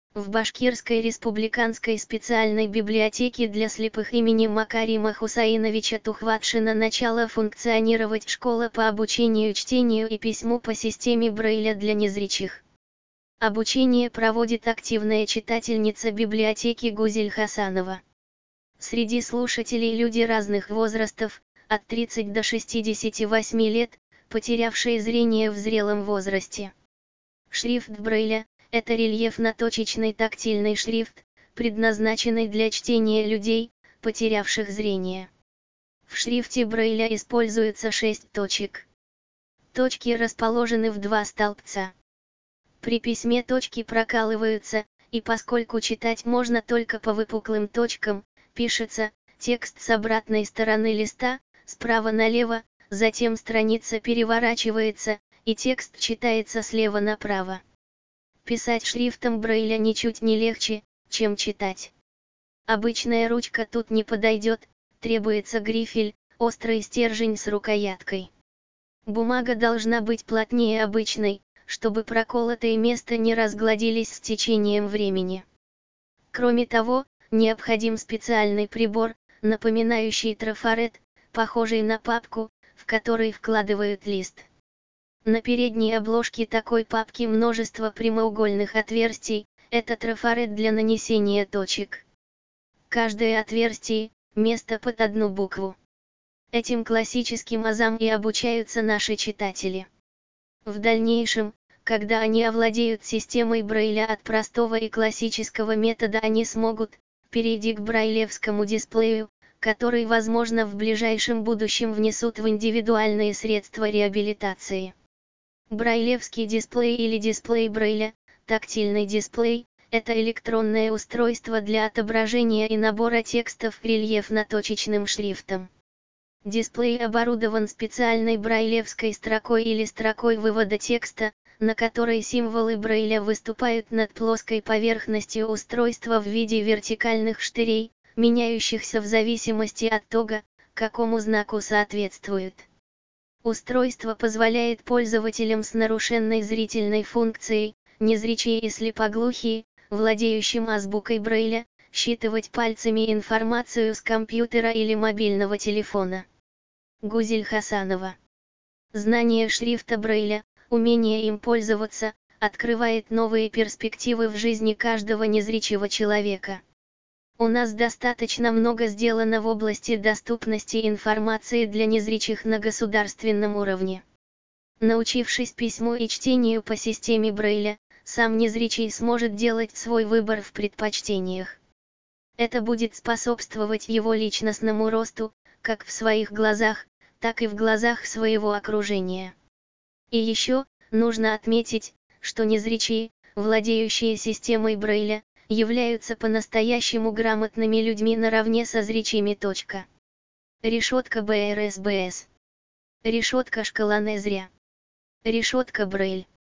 В Башкирской республиканской специальной библиотеке для слепых имени Макарима Хусаиновича Тухватшина начала функционировать школа по обучению чтению и письму по системе Брайля для незрячих. Обучение проводит активная читательница библиотеки Гузель Хасанова. Среди слушателей люди разных возрастов, от 30 до 68 лет, потерявшие зрение в зрелом возрасте. Шрифт Брайля – это рельефно-точечный тактильный шрифт, предназначенный для чтения людей, потерявших зрение. В шрифте Брайля используется 6 точек. Точки расположены в 2 столбца. При письме точки прокалываются, и поскольку читать можно только по выпуклым точкам, пишется текст с обратной стороны листа, справа налево, затем страница переворачивается, и текст читается слева направо. Писать шрифтом Брайля ничуть не легче, чем читать. Обычная ручка тут не подойдет, требуется грифель, острый стержень с рукояткой. Бумага должна быть плотнее обычной, чтобы проколотые места не разгладились с течением времени. Кроме того, необходим специальный прибор, напоминающий трафарет, похожий на папку, в который вкладывают лист. На передней обложке такой папки множество прямоугольных отверстий, это трафарет для нанесения точек. Каждое отверстие – место под одну букву. Этим классическим азам и обучаются наши читатели. В дальнейшем, когда они овладеют системой Брайля от простого и классического метода, они смогут перейти к брайлевскому дисплею, который, возможно, в ближайшем будущем внесут в индивидуальные средства реабилитации. Брайлевский дисплей или дисплей Брайля, тактильный дисплей, это электронное устройство для отображения и набора текстов рельефно-точечным шрифтом. Дисплей оборудован специальной брайлевской строкой или строкой вывода текста, на которой символы Брайля выступают над плоской поверхностью устройства в виде вертикальных штырей, меняющихся в зависимости от того, какому знаку соответствуют. Устройство позволяет пользователям с нарушенной зрительной функцией, незрячие и слепоглухие, владеющим азбукой Брайля, считывать пальцами информацию с компьютера или мобильного телефона. Гузель Хасанова. Знание шрифта Брайля, умение им пользоваться, открывает новые перспективы в жизни каждого незрячего человека. У нас достаточно много сделано в области доступности информации для незрячих на государственном уровне. Научившись письму и чтению по системе Брайля, сам незрячий сможет делать свой выбор в предпочтениях. Это будет способствовать его личностному росту, как в своих глазах, так и в глазах своего окружения. И еще, нужно отметить, что незрячие, владеющие системой Брайля, являются по-настоящему грамотными людьми наравне со зрячими. Решетка БРСБС. Решетка шкала незря. Решетка Брайль.